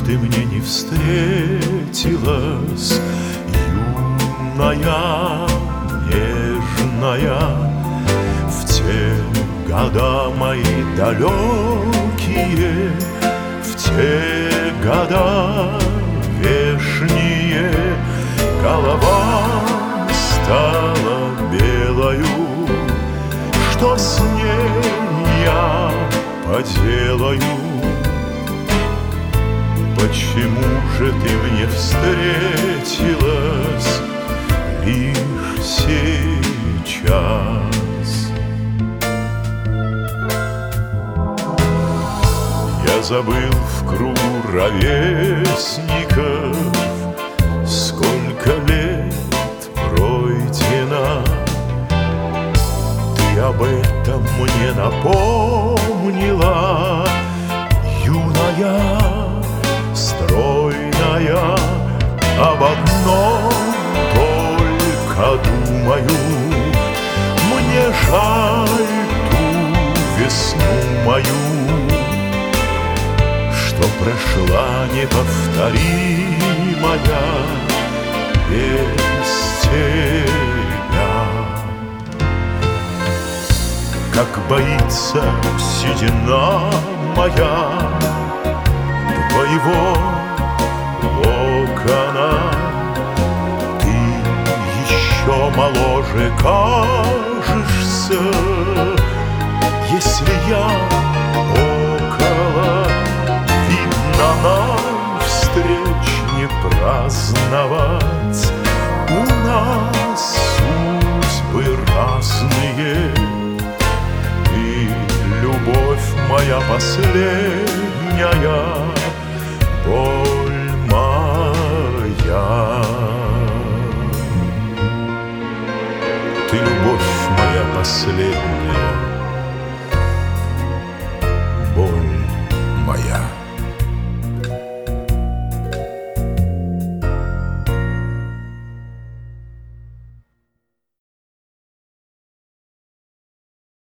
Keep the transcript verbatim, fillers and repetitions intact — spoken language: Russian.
ты мне не встретилась, юная, нежная, в те года мои далекие, в те года вешние, голова стала белою. Что с ней я поделаю? Почему же ты мне встретилась лишь сейчас? Я забыл в кругу ровесников, сколько лет пройдено. Ты об этом мне напомнила, юная, стройная, об одном только думаю. Мне жаль ту весну мою, что прошла неповторимая без тебя. Как боится седина моя твоего локона, ты еще моложе кажешься, если я около. Видно, нам встреч не праздновать, у нас судьбы разные. И любовь моя последняя, боль моя. Ты любовь моя последняя,